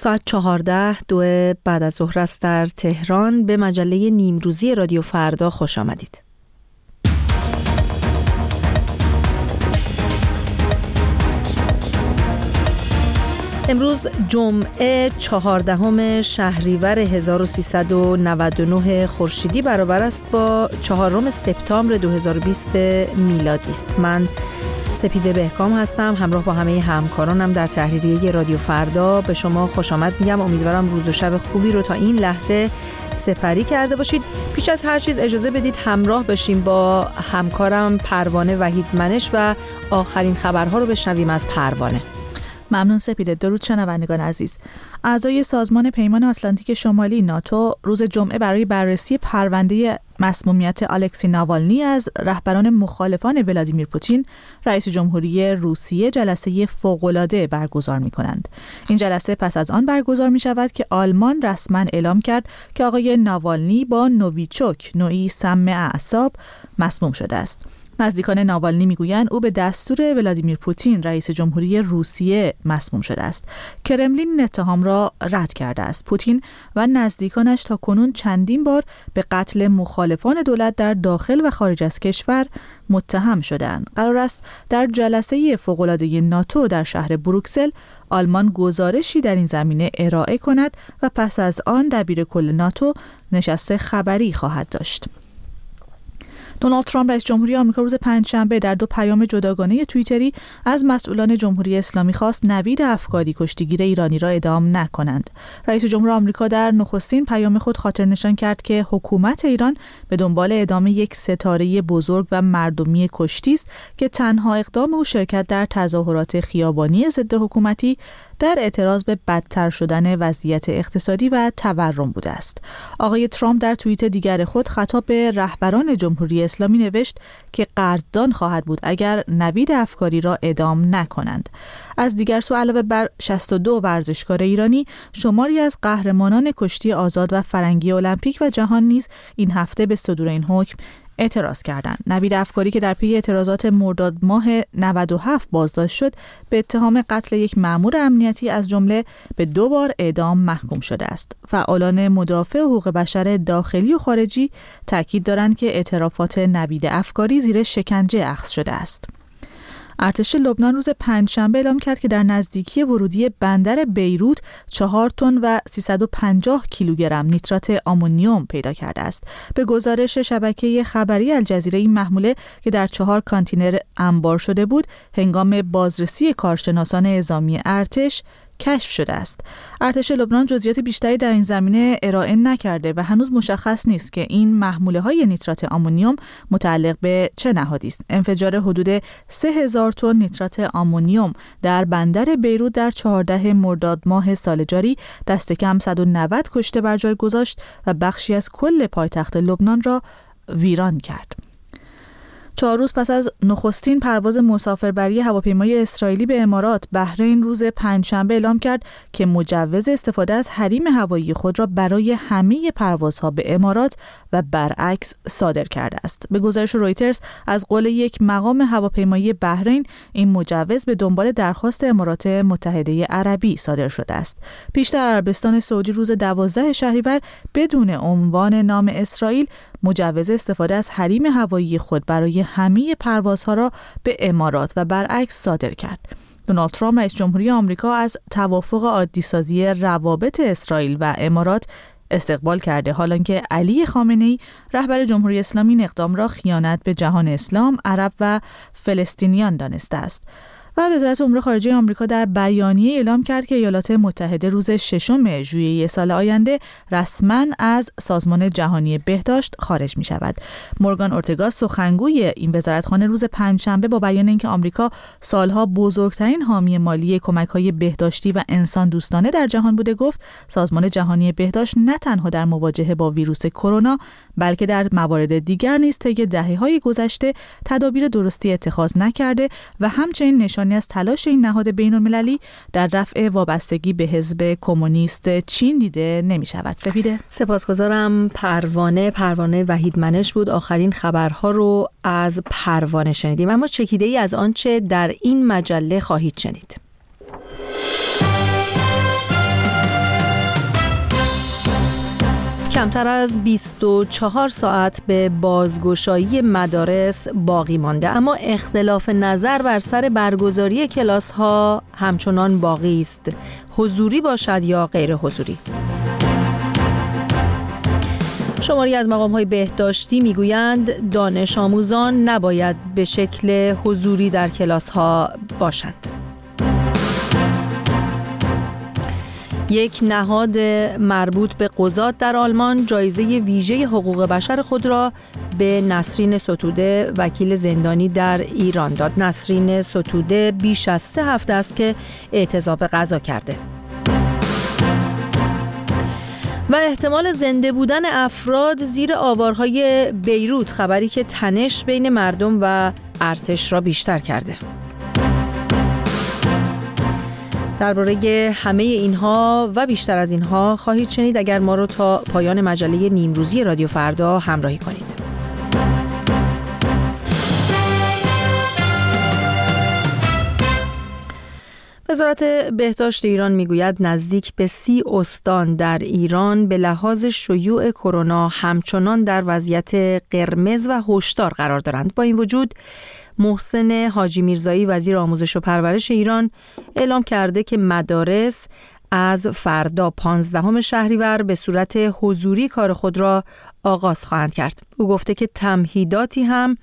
ساعت 14:02 بعد از ظهر است در تهران. به مجله نیمروزی رادیو فردا خوش آمدید. امروز جمعه 14 شهریور 1399 خورشیدی برابر است با 4 سپتامبر 2020 میلادی است. من سپیده بهکام هستم، همراه با همه همکارانم در تحریریه رادیو فردا به شما خوش آمد میگم. امیدوارم روز و شب خوبی رو تا این لحظه سپری کرده باشید. پیش از هر چیز اجازه بدید همراه بشیم با همکارم پروانه وحیدمنش و آخرین خبرها رو بشنویم از پروانه. ممنون سپیده. درود شنوندگان عزیز. اعضای سازمان پیمان آتلانتیک شمالی ناتو روز جمعه برای بررسی پرونده مسمومیت الکسی ناوالنی از رهبران مخالفان ولادیمیر پوتین رئیس جمهوری روسیه جلسه فوق‌العاده برگزار می‌کنند. این جلسه پس از آن برگزار می‌شود که آلمان رسما اعلام کرد که آقای ناوالنی با نوویچوک، نوعی سم اعصاب، مسموم شده است. نزدیکان ناوالنی میگویند او به دستور ولادیمیر پوتین رئیس جمهوری روسیه مسموم شده است. کرملین این اتهام را رد کرده است. پوتین و نزدیکانش تا کنون چندین بار به قتل مخالفان دولت در داخل و خارج از کشور متهم شده‌اند. قرار است در جلسه فوق‌العاده ناتو در شهر بروکسل آلمان گزارشی در این زمینه ارائه کند و پس از آن دبیرکل ناتو نشست خبری خواهد داشت. دونالد ترامپ رئیس جمهوری آمریکا روز پنجشنبه در 2 پیام جداگانه توییتری از مسئولان جمهوری اسلامی خواست نوید افکاری کشتیگیر ایرانی را اعدام نکنند. رئیس جمهور آمریکا در نخستین پیام خود خاطرنشان کرد که حکومت ایران به دنبال اعدام یک ستاره بزرگ و مردمی کشتی است که تنها اقدام او شرکت در تظاهرات خیابانی ضد حکومتی در اعتراض به بدتر شدن وضعیت اقتصادی و تورم بوده است. آقای ترامپ در توییت دیگر خود خطاب به رهبران جمهوری اسلامی نوشت که قدردان خواهد بود اگر نوید افکاری را اعدام نکنند. از دیگر سو علاوه بر 62 ورزشکار ایرانی، شماری از قهرمانان کشتی آزاد و فرنگی المپیک و جهان نیز این هفته به صدور این حکم اعتراض کردند. نوید افکاری که در پی اعتراضات مرداد ماه 97 بازداشت شد، به اتهام قتل یک مأمور امنیتی از جمله به 2 بار اعدام محکوم شده است. فعالان مدافع حقوق بشر داخلی و خارجی تاکید دارند که اعترافات نوید افکاری زیر شکنجه اخذ شده است. ارتش لبنان روز پنجشنبه اعلام کرد که در نزدیکی ورودی بندر بیروت 4 تن و 350 کیلوگرم نیترات آمونیوم پیدا کرده است. به گزارش شبکه خبری الجزیره این محموله که در 4 کانتینر انبار شده بود، هنگام بازرسی کارشناسان اعزامی ارتش کشف شده است. ارتش لبنان جزئیات بیشتری در این زمینه ارائه نکرده و هنوز مشخص نیست که این محموله‌های نیترات آمونیوم متعلق به چه نهادی است. انفجار حدود 3000 تن نیترات آمونیوم در بندر بیروت در 14 مرداد ماه سال جاری دست کم 190 کشته بر جای گذاشت و بخشی از کل پایتخت لبنان را ویران کرد. 4 روز پس از نخستین پرواز مسافربری هواپیمای اسرائیلی به امارات، بحرین روز پنجشنبه اعلام کرد که مجوز استفاده از حریم هوایی خود را برای همه پروازها به امارات و برعکس صادر کرده است. به گزارش رویترز از قول یک مقام هواپیمایی بحرین، این مجوز به دنبال درخواست امارات متحده عربی صادر شده است. پیشتر عربستان سعودی روز 12 شهریور بدون عنوان نام اسرائیل مجوز استفاده از حریم هوایی خود برای همه پروازها را به امارات و برعکس صادر کرد. دونالد ترامپ رئیس جمهوری آمریکا از توافق عادی‌سازی روابط اسرائیل و امارات استقبال کرده، حالانکه علی خامنه‌ای رهبر جمهوری اسلامی این اقدام را خیانت به جهان اسلام، عرب و فلسطینیان دانسته است. و وزارت امور خارجه آمریکا در بیانیه اعلام کرد که ایالات متحده روز 6 ژوئیه سال آینده رسما از سازمان جهانی بهداشت خارج می شود. مورگان اورتگا سخنگوی این وزارتخانه روز پنجشنبه با بیان اینکه آمریکا سالها بزرگترین حامی مالی کمک‌های بهداشتی و انسان دوستانه در جهان بوده گفت سازمان جهانی بهداشت نه تنها در مواجهه با ویروس کرونا بلکه در موارد دیگر نیز طی دهه‌های گذشته تدابیر درستی اتخاذ نکرده و همچنین نشانی از تلاش این نهاد بین‌المللی در رفع وابستگی به حزب کمونیست چین دیده نمی‌شود. سپیده، سپاسگزارم. پروانه وحیدمنش بود. آخرین خبرها رو از پروانه شنیدیم، اما چکیده‌ای از آنچه در این مجله خواهید شنید. کمتر از 24 ساعت به بازگشایی مدارس باقی مانده، اما اختلاف نظر بر سر برگزاری کلاس‌ها همچنان باقی است. حضوری باشد یا غیر حضوری. شماری از مقام‌های بهداشتی میگویند دانش آموزان نباید به شکل حضوری در کلاس‌ها باشند. یک نهاد مربوط به قضات در آلمان جایزه ویژه حقوق بشر خود را به نسرین ستوده وکیل زندانی در ایران داد. نسرین ستوده بیش از 3 هفته است که اعتضاب قضا کرده. و احتمال زنده بودن افراد زیر آوارهای بیروت، خبری که تنش بین مردم و ارتش را بیشتر کرده. درباره همه اینها و بیشتر از اینها خواهید شنید اگر ما رو تا پایان مجله نیمروزی رادیو فردا همراهی کنید. وزارت بهداشت ایران میگوید نزدیک به 30 استان در ایران به لحاظ شیوع کرونا همچنان در وضعیت قرمز و هشدار قرار دارند. با این وجود محسن حاجی میرزایی وزیر آموزش و پرورش ایران اعلام کرده که مدارس از فردا 15 شهریور به صورت حضوری کار خود را آغاز خواهند کرد. او گفته که تمهیداتی هم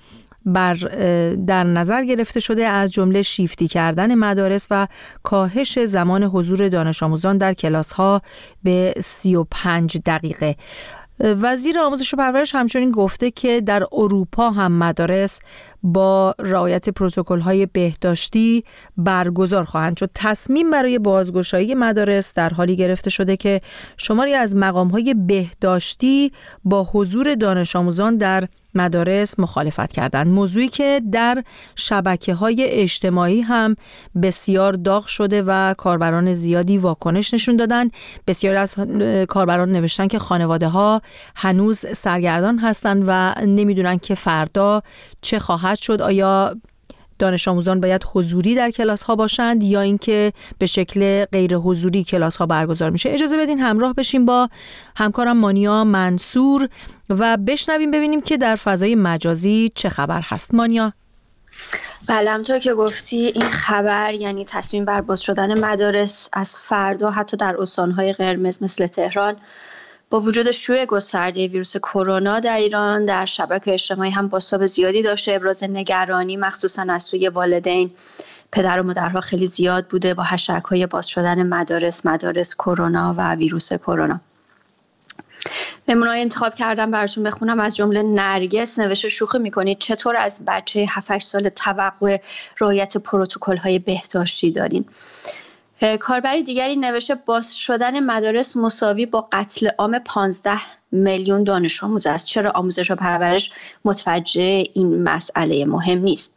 در نظر گرفته شده، از جمله شیفتی کردن مدارس و کاهش زمان حضور دانش آموزان در کلاس‌ها به 35 دقیقه. وزیر آموزش و پرورش همچنین گفته که در اروپا هم مدارس با رعایت پروتکل‌های بهداشتی برگزار خواهند شد. تصمیم برای بازگشایی مدارس در حالی گرفته شده که شماری از مقام‌های بهداشتی با حضور دانش آموزان در مدارس مخالفت کردند. موضوعی که در شبکه‌های اجتماعی هم بسیار داغ شده و کاربران زیادی واکنش نشون دادن. بسیاری از کاربران نوشتن که خانواده‌ها هنوز سرگردان هستند و نمیدونن که فردا چه خواهد شد. آیا دانش آموزان باید حضوری در کلاس ها باشند یا اینکه به شکل غیر حضوری کلاس ها برگزار میشه؟ اجازه بدین همراه بشیم با همکارم مانیا منصور و بشنویم ببینیم که در فضای مجازی چه خبر هست. مانیا. بله، همطور که گفتی این خبر یعنی تصمیم بر باز شدن مدارس از فردا حتی در استان‌های قرمز مثل تهران با وجود شیوع گسترده ویروس کرونا در ایران در شبکه اجتماعی هم بازتاب زیادی داشته. ابراز نگرانی مخصوصا از سوی والدین، پدر و مادرها خیلی زیاد بوده با هشتگ‌های باز شدن مدارس کرونا و ویروس کرونا. نمونه‌های انتخاب کردم براتون بخونم. از جمله نرگس نوشته شوخی میکنید چطور از بچه 7-8 سال توقع رعایت پروتکل‌های بهداشتی دارین. کاربری دیگری نوشته باز شدن مدارس مساوی با قتل عام 15 میلیون دانش آموز است. چرا آموزش و پرورش متوجه این مسئله مهم نیست؟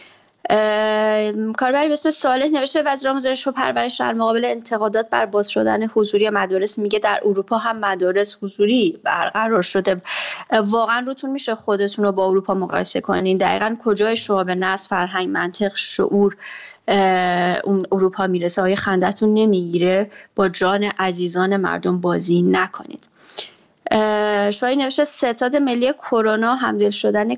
کاربری به اسم صالح نوشته وزیر آموزش و پرورش در مقابل انتقادات بر باز شدن حضوری مدارس میگه در اروپا هم مدارس حضوری برقرار شده. واقعا روتون میشه خودتون رو با اروپا مقایسه کنین؟ دقیقاً کجای شما به نظر، فرهنگ، منطق، شعور اون اروپا میرسه؟ آیا خندتون نمیگیره؟ با جان عزیزان مردم بازی نکنید. شایی نوشته ستاد ملی کرونا همدل شدن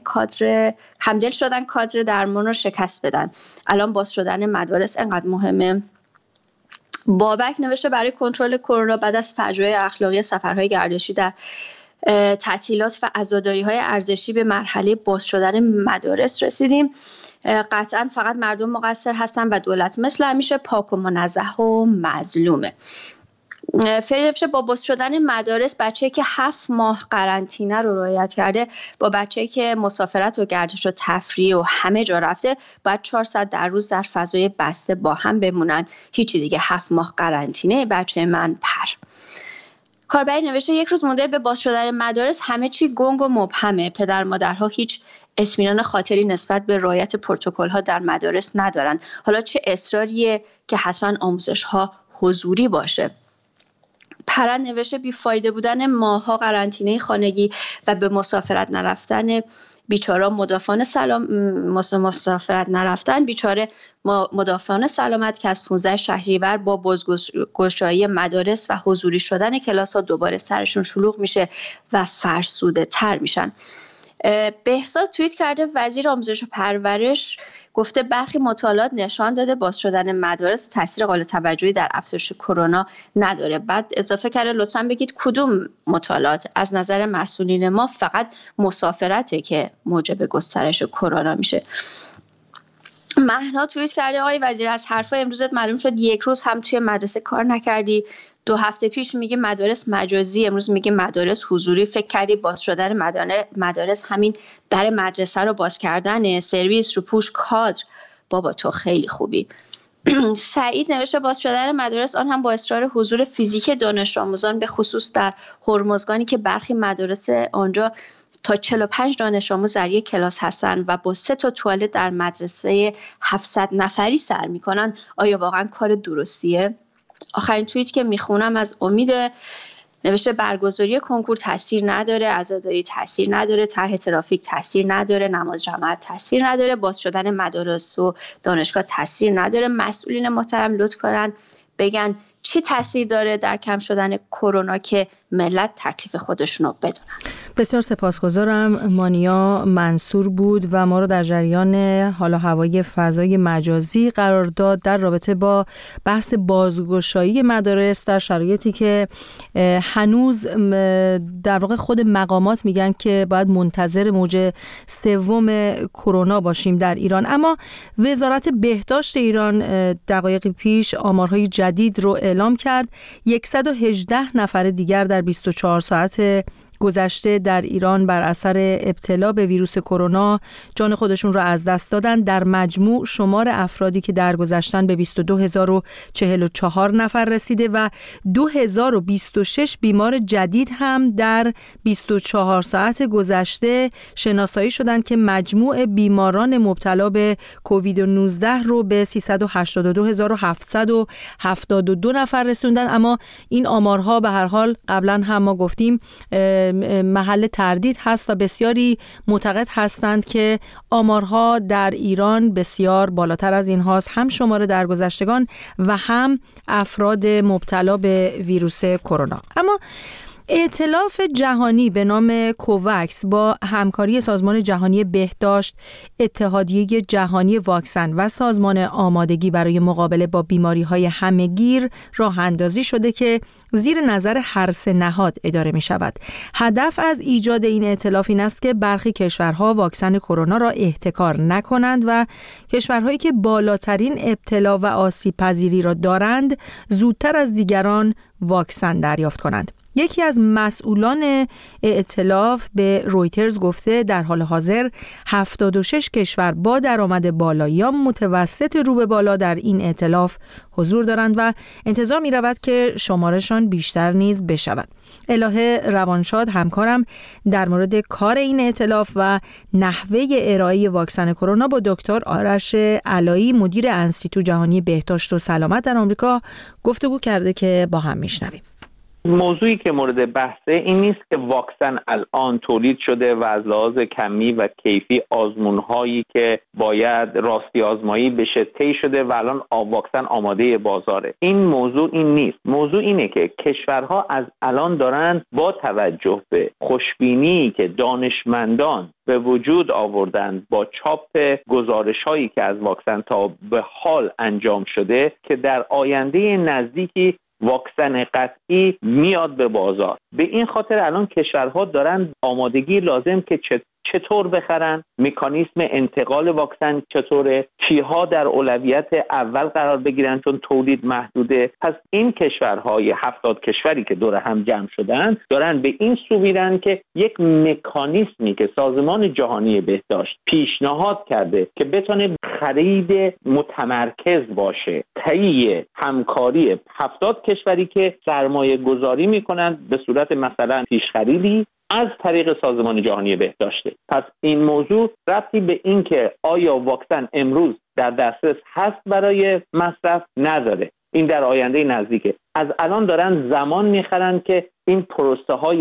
کادر درمان رو شکست بدن. الان باز شدن مدارس انقدر مهمه. بابک نوشته برای کنترل کرونا بعد از فجایع اخلاقی سفرهای گردشی در تعطیلات و عزاداری‌های ارزشی به مرحله باز شدن مدارس رسیدیم. قطعا فقط مردم مقصر هستن و دولت مثل همیشه پاک و منزه و مظلومه. فریدفشه با باز شدن مدارس بچه‌ای که 7 ماه قرنطینه رو رعایت کرده با بچه‌ای که مسافرت و گردش و تفریح و همه جا رفته باید 4 ساعت در روز در فضای بسته با هم بمونن. هیچی دیگه. 7 ماه قرنطینه بچه من پر. کاربری نوشته یک روز مونده به باز شدن مدارس همه چی گنگ و مبهمه. پدر مادرها هیچ اطمینان خاطری نسبت به رعایت پروتکل‌ها در مدارس ندارن. حالا چه اصراریه که حتما آموزش‌ها حضوری باشه؟ پرند نوشته بیفایده بودن ماها قرنطینه خانگی و به مسافرت نرفتن بیچاره مدافعان مسافرت نرفتن، بیچاره مدافعان سلامت که از 15 شهریور با بازگشایی مدارس و حضوری شدن کلاس ها دوباره سرشون شلوغ میشه و فرسوده تر میشن. بهزاد توییت کرده وزیر آموزش و پرورش گفته برخی مطالعات نشان داده باز شدن مدارس تاثیر قابل توجهی در افزایش کرونا نداره. بعد اضافه کرده لطفاً بگید کدوم مطالعات؟ از نظر مسئولین ما فقط مسافرته که موجب گسترش کرونا میشه. مهنا توییت کرده آقای وزیر از حرفای امروزت معلوم شد یک روز هم توی مدرسه کار نکردی. 2 هفته پیش میگه مدارس مجازی، امروز میگه مدارس حضوری. فکر کردی باز شدن مدارس همین در مدرسه رو باز کردن، سرویس رو پوش کادر؟ بابا تو خیلی خوبی. سعید نوشته باز شدن مدارس آن هم با اصرار حضور فیزیک دانش آموزان، به خصوص در هرمزگانی که برخی مدارس آنجا تا 45 دانش آموز در یک کلاس هستن و با 3 تا توالت در مدرسه 700 نفری سر میکنن. آیا واقعا کار درستیه؟ آخرین توییت که میخونم از امید نوشته برگزاری کنکور تاثیر نداره، عزاداری تاثیر نداره، طرح ترافیک تاثیر نداره، نماز جماعت تاثیر نداره، باز شدن مدارس و دانشگاه تاثیر نداره. مسئولین محترم لطف کنن بگن چی تاثیر داره در کم شدن کرونا که ملت تکلیف خودشون رو بدونن. بسیار سپاسگزارم. مانیا منصور بود و ما رو در جریان حال و هوای فضای مجازی قرار داد در رابطه با بحث بازگشایی مدارس در شرایطی که هنوز در واقع خود مقامات میگن که باید منتظر موج 3 کرونا باشیم در ایران. اما وزارت بهداشت ایران دقایقی پیش آمارهای جدید رو اعلام کرد. 118 نفر دیگر در 24 ساعت گذشته در ایران بر اثر ابتلا به ویروس کرونا جان خودشون را از دست دادن. در مجموع شمار افرادی که درگذشتن به 22044 نفر رسیده و 2026 بیمار جدید هم در 24 ساعت گذشته شناسایی شدند که مجموع بیماران مبتلا به کووید 19 رو به 382772 نفر رسوندن. اما این آمارها به هر حال قبلا هم ما گفتیم محل تردید هست و بسیاری معتقد هستند که آمارها در ایران بسیار بالاتر از این هاست، هم شمار درگذشتگان و هم افراد مبتلا به ویروس کرونا. اما ائتلاف جهانی به نام کوواکس با همکاری سازمان جهانی بهداشت، اتحادیه جهانی واکسن و سازمان آمادگی برای مقابله با بیماری‌های همه‌گیر راه اندازی شده که زیر نظر هر 3 نهاد اداره می شود. هدف از ایجاد این ائتلاف این است که برخی کشورها واکسن کرونا را احتکار نکنند و کشورهایی که بالاترین ابتلا و آسیب پذیری را دارند زودتر از دیگران واکسن دریافت کنند. یکی از مسئولان ائتلاف به رویترز گفته در حال حاضر 76 کشور با درآمد بالا یا متوسط رو به بالا در این ائتلاف حضور دارند و انتظار می رود که شمارشان بیشتر نیز بشود. الهه روانشاد همکارم در مورد کار این ائتلاف و نحوه ارائه واکسن کرونا با دکتر آرش علایی مدیر انستیتو جهانی بهداشت و سلامت در آمریکا گفتگو کرده که با هم میشنویم. موضوعی که مورد بحثه این نیست که واکسن الان تولید شده و از لحاظ کمی و کیفی آزمون‌هایی که باید راستی آزمایی بشه طی شده و الان واکسن آماده بازاره. این موضوع این نیست. موضوع اینه که کشورها از الان دارن با توجه به خوشبینی که دانشمندان به وجود آوردن با چاپ گزارش‌هایی که از واکسن تا به حال انجام شده که در آینده نزدیکی واکسن قطعی میاد به بازار. به این خاطر الان کشورها دارن آمادگی لازم که چطور بخرن، مکانیزم انتقال واکسن چطوره، کیها در اولویت اول قرار بگیرن چون تولید محدوده. پس این کشورهای 70 کشوری که دور هم جمع شدن دارن به این سو میرن که یک مکانیزمی که سازمان جهانی بهداشت پیشنهاد کرده که بتونه خرید متمرکز باشه، طی همکاری 70 کشوری که سرمایه گذاری میکنن به صورت مثلا پیش خریدی از طریق سازمان جهانی بهداشته. پس این موضوع ربطی به این که آیا واکسن امروز در دسترس هست برای مصرف نداره. این در آینده نزدیکه. از الان دارن زمان میخرن که این پروسه های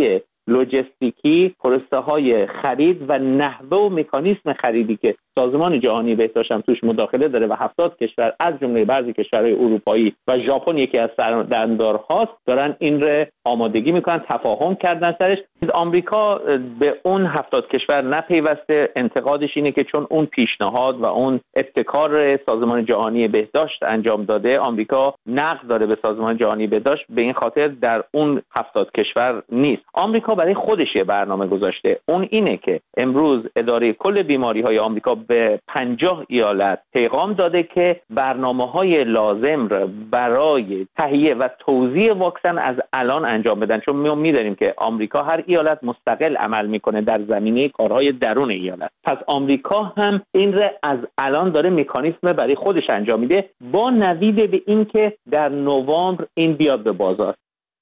لوجستیکی، پروسه‌های خرید و نحوه و مکانیزم خریدی که سازمان جهانی بهداشت هم توش مداخله داره و 70 کشور از جمله بعضی کشورهای اروپایی و ژاپن یکی از سردمدارهاست دارن این رو آمادگی میکنن، تفاهم کردن سرش. آمریکا به اون 70 کشور نپیوسته. انتقادش اینه که چون اون پیشنهاد و اون ابتکار سازمان جهانی بهداشت انجام داده، آمریکا نقد داره به سازمان جهانی بهداشت، به این خاطر در اون 70 کشور نیست. آمریکا برای خودش یه برنامه گذاشته، اون اینه که امروز اداره کل بیماری‌های آمریکا به 50 ایالت پیغام داده که برنامه‌های لازم را برای تهیه و توزیع واکسن از الان انجام بدن، چون ما می‌دونیم که آمریکا هر ایالت مستقل عمل میکنه در زمینه کارهای درون ایالت. پس آمریکا هم این را از الان داره مکانیزم برای خودش انجام میده با نوید به این که در نوامبر این بیاد به بازار.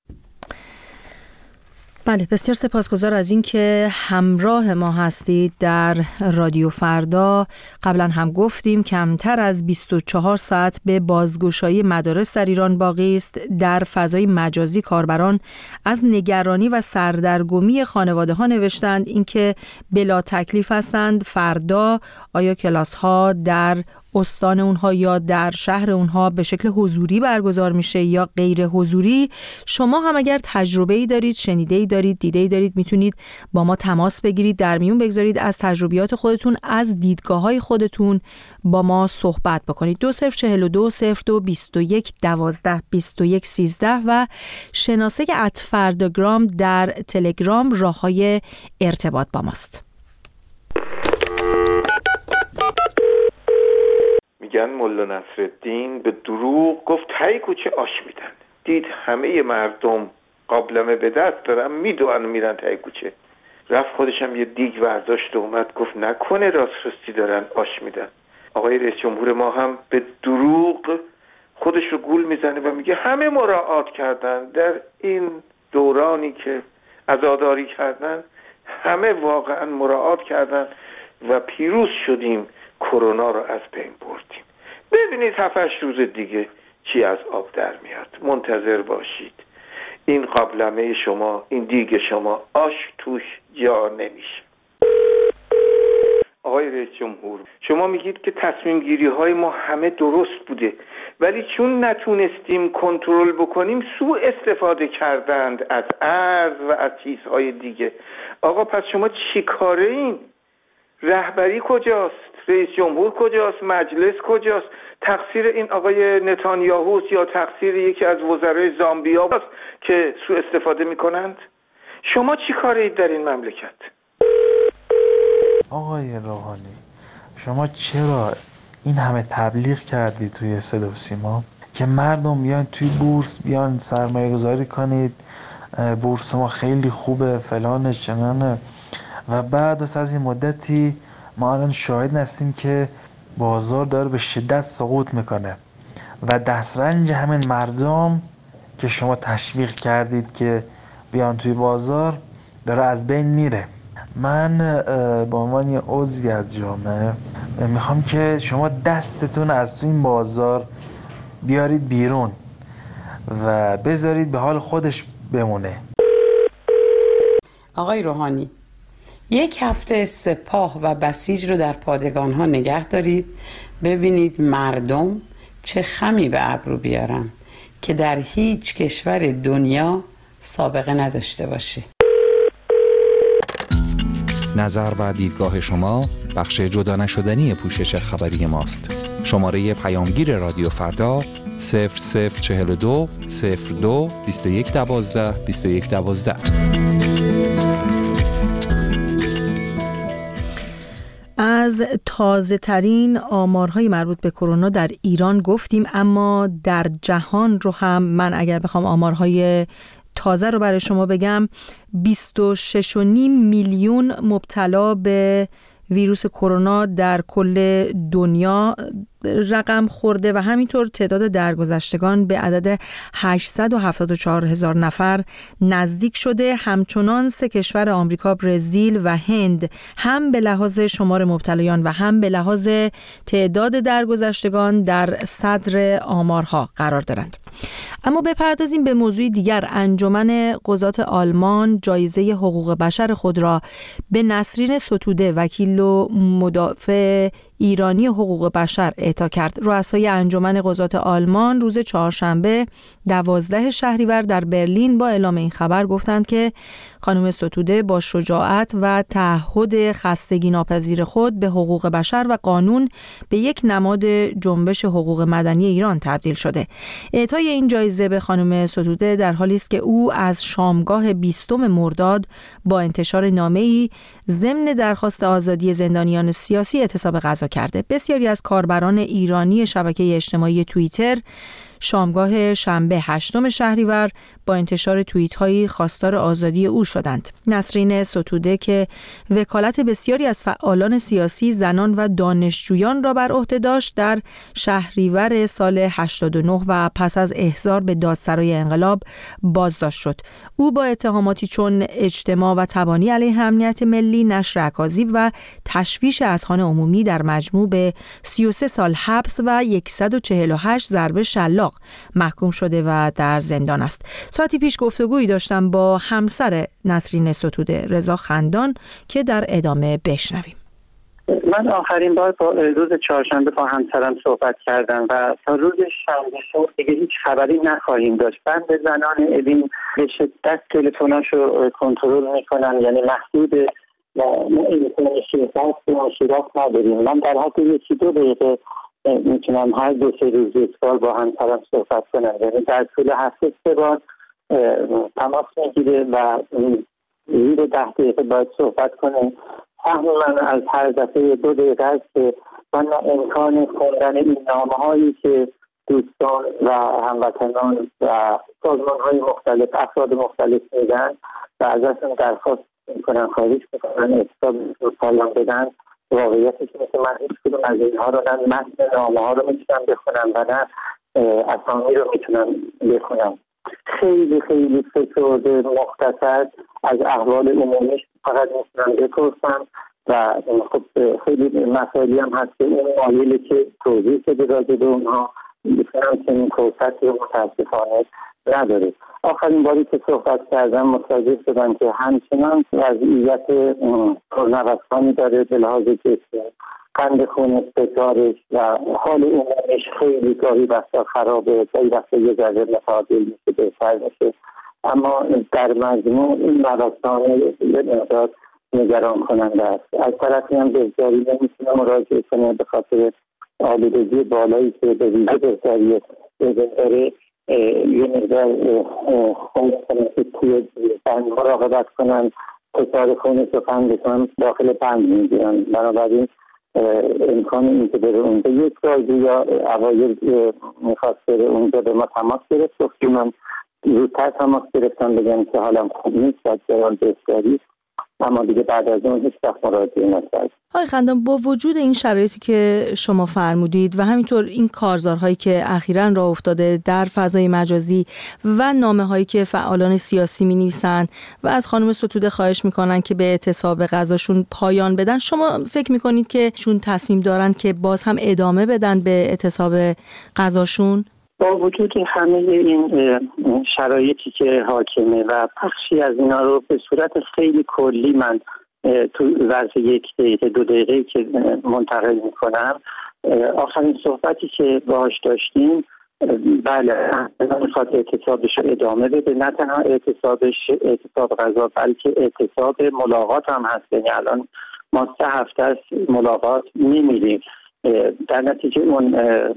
بله، بسیار سپاسگزار از این که همراه ما هستید در رادیو فردا. قبلا هم گفتیم کمتر از 24 ساعت به بازگشایی مدارس در ایران باقی است. در فضای مجازی کاربران از نگرانی و سردرگمی خانواده ها نوشتند اینکه بلا تکلیف هستند فردا آیا کلاس ها در استان اونها یا در شهر اونها به شکل حضوری برگزار میشه یا غیر حضوری. شما هم اگر تجربه‌ای دارید، شنیده‌ای دارید، دیده‌ای دارید، میتونید با ما تماس بگیرید، در میون بگذارید، از تجربیات خودتون، از دیدگاه‌های خودتون با ما صحبت بکنید. 2042 02 21 12 21 13 و شناسه @فرداگرام در تلگرام راه‌های ارتباط با ماست. میگن ملا نصرالدین به دروغ گفت تای کوچه آش میدن. دید همه مردم قابلمه به دست دارن میدوئن و میرن تای کوچه. رفت خودشم یه دیگ برداشت و اومد گفت نکنه راست دارن آش میدن. آقای رئیس جمهور ما هم به دروغ خودش رو گول میزنه و میگه همه مراعات کردن در این دورانی که عزاداری کردن، همه واقعا مراعات کردن و پیروز شدیم، کرونا رو از بین بردیم. ببینید 7-8 روز دیگه چی از آب در میاد. منتظر باشید. این قابلمه شما، این دیگ شما آش توش جا نمیشه. آقای رئیس جمهور، شما میگید که تصمیم گیری های ما همه درست بوده، ولی چون نتونستیم کنترل بکنیم سوء استفاده کردند از ارز و از چیزهای دیگه. آقا پس شما چی کاره این؟ رهبری کجاست؟ رئیس جمهور کجاست؟ مجلس کجاست؟ تقصیر این آقای نتانیاهو یا تقصیر یکی از وزرای زامبیا است که سوء استفاده میکنند؟ شما چی کارید در این مملکت؟ آقای روحانی، شما چرا این همه تبلیغ کردی توی صدا و سیما که مردم بیان توی بورس، بیان سرمایه گذاری کنید، بورس ما خیلی خوبه فلانه چنانه، و بعد از این مدتی ما الان شاهد هستیم که بازار داره به شدت سقوط میکنه و دسترنج همین مردم که شما تشویق کردید که بیان توی بازار داره از بین میره. من به عنوان یه عضوی از جامعه میخوام که شما دستتون از این بازار بیارید بیرون و بذارید به حال خودش بمونه. آقای روحانی، 1 هفته سپاه و بسیج رو در پادگان ها نگه دارید، ببینید مردم چه خمی به ابرو بیارن که در هیچ کشور دنیا سابقه نداشته باشه. نظر و دیدگاه شما بخش جدا نشدنی پوشش خبری ماست. شماره پیامگیر رادیو فردا 0042 02 21 12 21 12. از تازه ترین آمارهای مربوط به کرونا در ایران گفتیم، اما در جهان رو هم من اگر بخوام آمارهای تازه رو برای شما بگم، 26.5 میلیون مبتلا به ویروس کرونا در کل دنیا رقم خورده و همینطور تعداد درگذشتگان به عدد 874,000 نفر نزدیک شده. همچنان 3 کشور آمریکا، برزیل و هند هم به لحاظ شمار مبتلایان و هم به لحاظ تعداد درگذشتگان در صدر آمارها قرار دارند. اما بپردازیم به موضوع دیگر. انجمن قضات آلمان جایزه حقوق بشر خود را به نسرین ستوده، وکیل و مدافع ایرانی حقوق بشر اعطا کرد. رؤسای انجمن قضات آلمان روز چهارشنبه 12 شهریور در برلین با اعلام این خبر گفتند که خانم ستوده با شجاعت و تعهد خستگی ناپذیر خود به حقوق بشر و قانون به یک نماد جنبش حقوق مدنی ایران تبدیل شده. اعطای این جایزه به خانم ستوده در حالی است که او از شامگاه 20 مرداد با انتشار نامه‌ای ضمن درخواست آزادی زندانیان سیاسی اعتصاب غذا کرده. بسیاری از کاربران ایرانی شبکه اجتماعی توییتر شامگاه شنبه 8 شهریور با انتشار توییت‌هایی خواستار آزادی او شدند. نسرین ستوده که وکالت بسیاری از فعالان سیاسی، زنان و دانشجویان را بر عهده داشت، در شهریور سال 89 و پس از احضار به دادسرای انقلاب بازداشت شد. او با اتهاماتی چون اجتماع و تبانی علیه امنیت ملی، نشر اکاذیب و تشویش اذهان عمومی در مجموع به 33 سال حبس و 148 ضربه شلاق محکوم شده و در زندان است. ساعتی پیش گفتگویی داشتم با همسر نسرین ستوده، رضا خندان، که در ادامه بشنویم. من آخرین بار با روز چهارشنبه با همسرم صحبت کردم و تا روز شنبه صبح دیگه هیچ خبری نخواهیم داشت. بند زنان اوین به شدت تلفناشو کنترل میکنن، یعنی محدود و ما امکان شرکت و مشورت نداریم. من در حد 1-2 دقیقه میتونم هر 2-3 روز یک بار با همسرم صحبت کنم، یعنی در طول هفته 3 بار تماس میگیره و زیر 10 دقیقه باید صحبت کنیم. فهم من از هر دفعه 2 دقیقه است که من امکان خوندن این نامه هایی که دوستان و هموطنان و سازمان های مختلف، افراد مختلف میدن و ازشون درخواست میکنن، خواهش میکنن اعتصاب رو پایان بدن. واقعیتی که من هیچ کدوم از اینها رو نه متن نامه ها رو میتونم بخونم و نه اسامی رو میتونم بخونم. خیلی خیلی فسرده مختصر از احوال عمومیش فقط میتونم بپرسم و خب خیلی مسائلی هم هست که اون مایلی که توضیح بده راجع به اونها میتونم که این فرصت رو متاسفانه نداره. آخرین باری که صحبت کردم متوجه شدم که همچنان وضعیت پرنوسانی داره به لحاظ جسمی، قند خون استعدارش و حال عمومیش خیلی گاهی بسا خرابه، گاهی بسا یه ذره متعادل میشه، بهتر میشه، اما در مجموع این نوسان یه مقدار نگران کننده است. از طرفی هم بهداری نمیتونه مراجعه کنه به خاطر آلودگی بالایی که به ویژه بهداری داره. یه مقدار خون کنه که توی بند مراقبت کنن، فشار خونش رو قندشون داخل بند میگیرن. بنابراین امکان این که بره اونجا یک رایدی یا اوایل میخواست بره اونجا به ما تماس گرفت، گفتی من زودتر تماس گرفتم بگم که حالم خوب نیست باید برام بهداری، اما دیگه بعد از اون هیچ وقت مراجعه نکرد. آقای خندان، با وجود این شرایطی که شما فرمودید و همینطور این کارزارهایی که اخیراً راه افتاده در فضای مجازی و نامه‌هایی که فعالان سیاسی می‌نویسن و از خانم ستوده خواهش می‌کنن که به اعتصاب غذاشون پایان بدن، شما فکر می‌کنید که چون تصمیم دارن که باز هم ادامه بدن به اعتصاب غذاشون؟ با وجود همه این شرایطی که حاکمه و بخشی از اینا رو به صورت خیلی کلی من تو ظرف 1-2 دقیقه که منتقل میکنم، آخرین صحبتی که باهاش داشتیم، بله میخواد اعتصابش رو ادامه بده، نه تنها اعتصاب غذا بلکه اعتصاب ملاقات هم هست. یعنی الان ما 3 هفته از ملاقات نمیریم، در نتیجه اون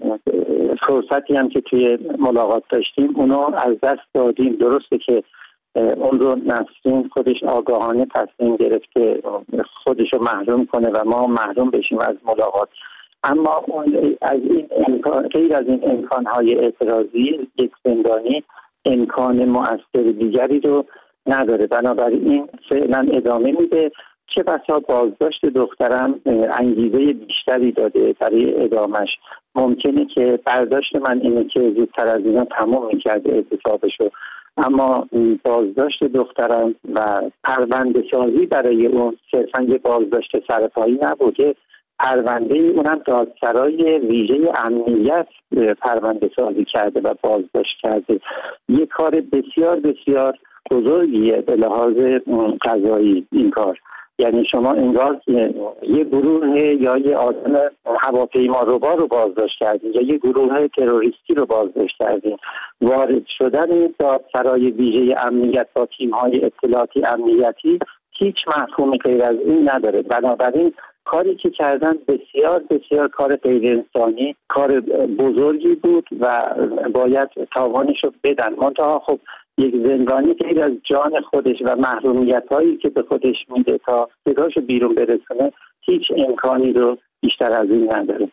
فرصتی هم که توی ملاقات داشتیم اونو از دست دادیم. درسته که اون رو نسرین خودش آگاهانه تصمیم گرفت که خودش رو محروم کنه و ما محروم بشیم از ملاقات، اما اون از این امکان، غیر از این امکانهای اعتراضی، یک زندانی امکان مؤثر دیگری رو نداره. بنابراین فعلا ادامه میده. چه بسا بازداشت دخترم انگیزه بیشتری داده برای ادامش. ممکنه که برداشت من اینه که زودتر از اینا تمام میکرده اعتصابشو، اما بازداشت دخترم و پرونده سازی برای اون صرفا یه بازداشت سرپایی نبوده، پرونده اونم دادسرای ویژه امنیت پرونده سازی کرده و بازداشت کرده. یک کار بسیار بسیار بزرگیه به لحاظ قضایی این کار. یعنی شما انگار یه گروه یا یه آدم هواپیماربا رو بازداشت کردین یا یه گروه تروریستی رو بازداشت کردین. وارد شدن دادسرای ویژه امنیت با تیم‌های اطلاعاتی امنیتی هیچ مفهومی غیر از این نداره. بنابراین کاری که کردن بسیار بسیار کار غیر انسانی، کار بزرگی بود و باید تاوانش رو بدن. منتها خب یک زندانی غیر از جان خودش و محرومیت هایی که به خودش میده تا صداشو بیرون برسونه هیچ امکانی رو بیشتر از این نداره.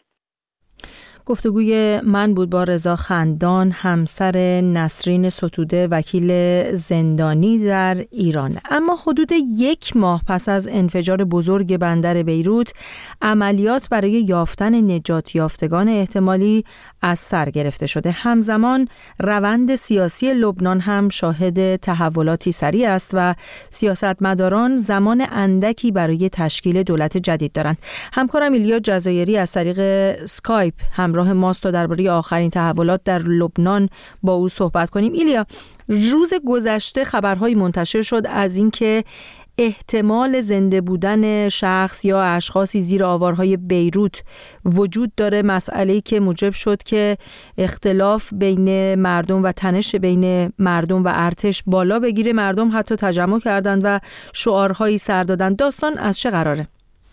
گفتگوی من بود با رضا خندان، همسر نسرین ستوده، وکیل زندانی در ایران. اما حدود 1 ماه پس از انفجار بزرگ بندر بیروت، عملیات برای یافتن نجات یافتگان احتمالی از سر گرفته شده. همزمان روند سیاسی لبنان هم شاهد تحولاتی سریع است و سیاستمداران زمان اندکی برای تشکیل دولت جدید دارند. همکارم ایلیا جزایری از طریق اسکایپ همراه ماست تا درباره آخرین تحولات در لبنان با او صحبت کنیم. ایلیا، روز گذشته خبرهایی منتشر شد از اینکه احتمال زنده بودن شخص یا اشخاصی زیر آوارهای بیروت وجود داره، مسئله‌ای که موجب شد که اختلاف بین مردم و تنش بین مردم و ارتش بالا بگیره. مردم حتی تجمع کردند و شعارهایی سر دادند. داستان از چه قراره؟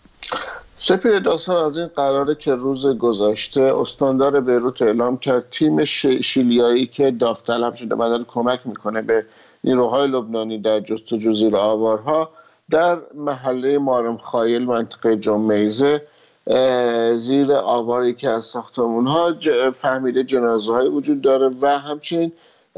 سپیر، داستان از این قراره که روز گذشته استاندار بیروت اعلام کرد تیم شیلیایی که داوطلب شده و داره کمک میکنه به نیروهای لبنانی در جستجو زیر آوارها در محله مارم خایل منطقه جمیزه زیر آواری که از ساختمان‌ها فهمیده جنازه‌های وجود داره و همچنین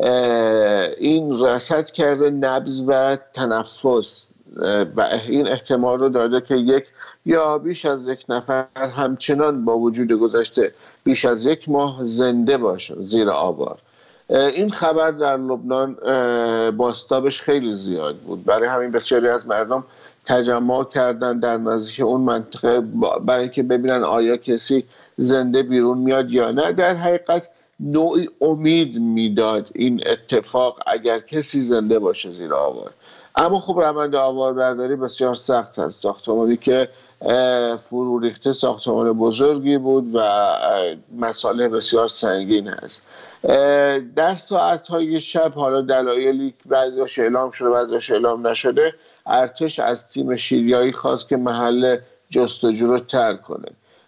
این رصد کرده نبض و تنفس و این احتمال رو داده که 1 یا بیش از 1 نفر همچنان با وجود گذشته بیش از 1 ماه زنده باشه زیر آوار. این خبر در لبنان بازتابش خیلی زیاد بود، برای همین بسیاری از مردم تجمع کردن در نزدیک اون منطقه برای اینکه ببینن آیا کسی زنده بیرون میاد یا نه. در حقیقت نوعی امید میداد این اتفاق اگر کسی زنده باشه زیر آوار. اما خب روند آواربرداری بسیار سخت است. ساختمانی که فرو ریخته ساختمان بزرگی بود و مسئله بسیار سنگین است. در ساعتهای شب، حالا دلایلی بعضی‌هاش اعلام شده بعضی‌هاش اعلام نشده، ارتش از تیم شیلیایی خواست که محل جستجو رو ترک کنه.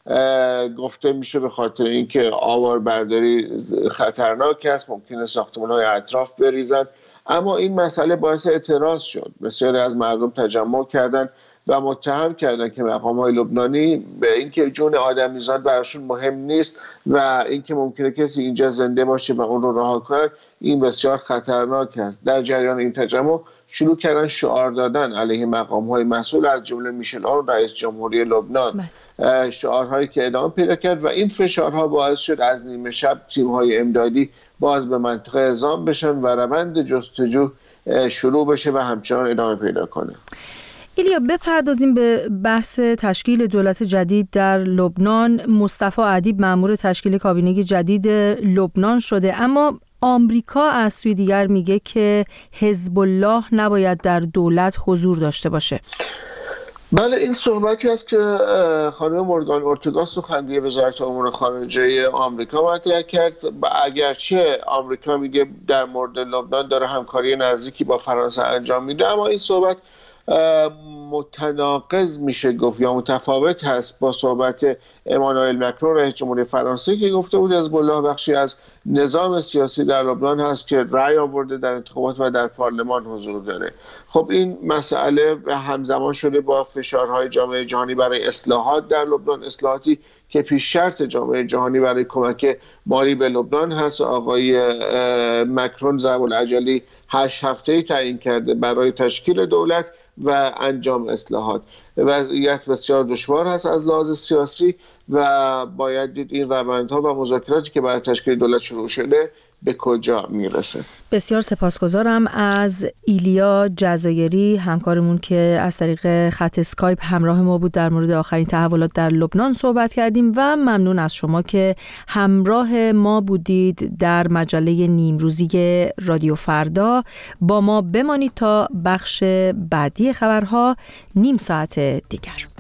گفته میشه به خاطر اینکه آواربرداری خطرناک است، ممکنه ساختمان‌های اطراف بریزن. اما این مسئله باعث اعتراض شد. بسیاری از مردم تجمع کردند و متهم کردند که مقام‌های لبنانی به اینکه جون آدمیزاد براشون مهم نیست و اینکه ممکنه کسی اینجا زنده باشه و اون رو رها کنن، این بسیار خطرناک است. در جریان این تجمع شروع کردن شعار دادن علیه مقام‌های مسئول از جمله میشل عون رئیس جمهوری لبنان. شعارهایی که ادامه پیدا کرد و این فشارها باعث شد از نیمه شب تیم‌های امدادی باز به منطقه اعزام بشن و روند جستجو شروع بشه و همچنان ادامه پیدا کنه. ایلیا، بپردازیم به بحث تشکیل دولت جدید در لبنان. مصطفی ادیب مأمور تشکیل کابینه جدید لبنان شده، اما آمریکا از سوی دیگر میگه که حزب الله نباید در دولت حضور داشته باشه. بله، این صحبتی است که خانم مورگان اورتگا سخنگوی وزارت امور خارجه آمریکا مطرح کرد. اگرچه آمریکا میگه در مورد لبنان داره همکاری نزدیکی با فرانسه انجام میده، اما این صحبت متناقض میشه گفت یا متفاوت هست با صحبت امانوئل مکرون رئیس جمهوری فرانسه که گفته بود حزب الله بخشی از نظام سیاسی در لبنان هست که رأی آورده در انتخابات و در پارلمان حضور داره. خب این مسئله همزمان شده با فشارهای جامعه جهانی برای اصلاحات در لبنان، اصلاحاتی که پیش شرط جامعه جهانی برای کمک مالی به لبنان هست. آقای مکرون ضرب العجلی 8 هفته‌ای تعیین کرده برای تشکیل دولت و انجام اصلاحات. وضعیت بسیار دشوار هست از لحاظ سیاسی و باید دید این روندها و مذاکراتی که برای تشکیل دولت شروع شده به کجا میرسه. بسیار سپاسگزارم از ایلیا جزایری همکارمون که از طریق خط اسکایپ همراه ما بود، در مورد آخرین تحولات در لبنان صحبت کردیم و ممنون از شما که همراه ما بودید در مجله نیمروزی رادیو فردا. با ما بمانید تا بخش بعدی خبرها نیم ساعت دیگر.